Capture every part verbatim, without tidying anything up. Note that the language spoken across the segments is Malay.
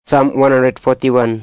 Psalm one forty-one.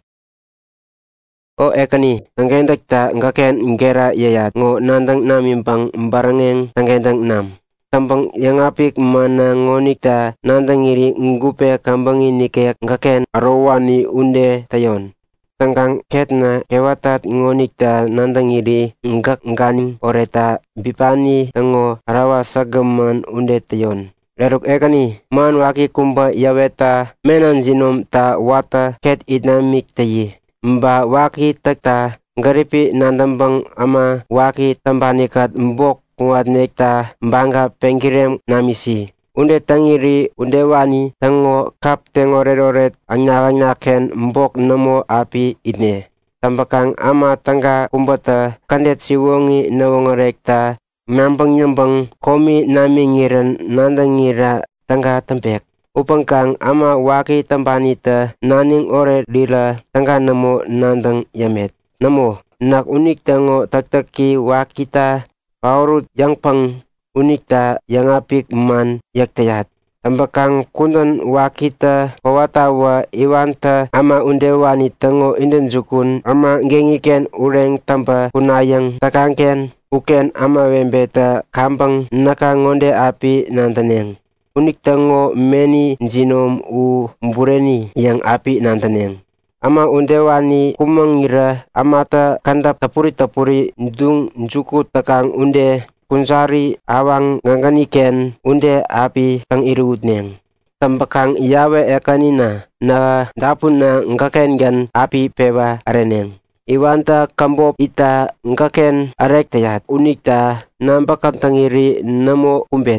O ekani, tanggendak ta ngaken ngera yayat ngo nandang namimpang barangeng tanggendang nam. Tambang yang apik mana ngonik ta nandang iri ngupe kambangi ni kayak ngaken arawani unde tayon. Tangkang ketna kewatat ngonik ta nandang iri ngak ngani oreta bipani tango arawa sagaman unde tayon. Leruk ekani, man waki kumba yaweta menan zinom ta wata ket idnamik tayi. Mba waki takta ngaripi nandambang ama waki tambanikat mbok kuat nekta mbangga pengkirem namisi. Unde tangiri unde wani tango kap tengoredoret anyakanyaken mbok namo api idne. Tambakang ama tangga kumbata kandet siwongi nawongorekta nyambang nyambang komi namingiran nandangira tangga tempek. Upangkang ama waki tambanita naning ore lila tangga namo nandang yamet. Namo nak unik tango taktaki wakita paurut yang pang unikta yang apik man yaktayat. Tambakang kundan wakita pawatawa iwanta ama undewani tango indenjukun ama ngengiken ureng tamba kunayang takangken uken ama wembeta kambang naka ngonde api nantaneng. Unik tango meni jinom u mbureni yang api nantaneng. Ama undewani kumangira amata kandap tapuri-tapuri dung jukut takang unde kunsari awang nganganiken unde api tang irudneng. Tambakang yawe ekanina na dapun na ngaken gan api pewa areneng. Iwanta kambop ita ngaken arek tayat unikta nambakan tangiri namo umbet.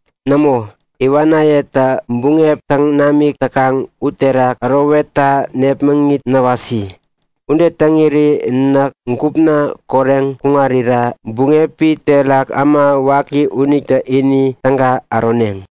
Namo iwanayeta mbungep tang namik takang uterak aroweta nep mengit nawasi. Unde tangiri nak ngkupna koreng kungarira bungepi telak ama waki unikta ini tangga aroneng.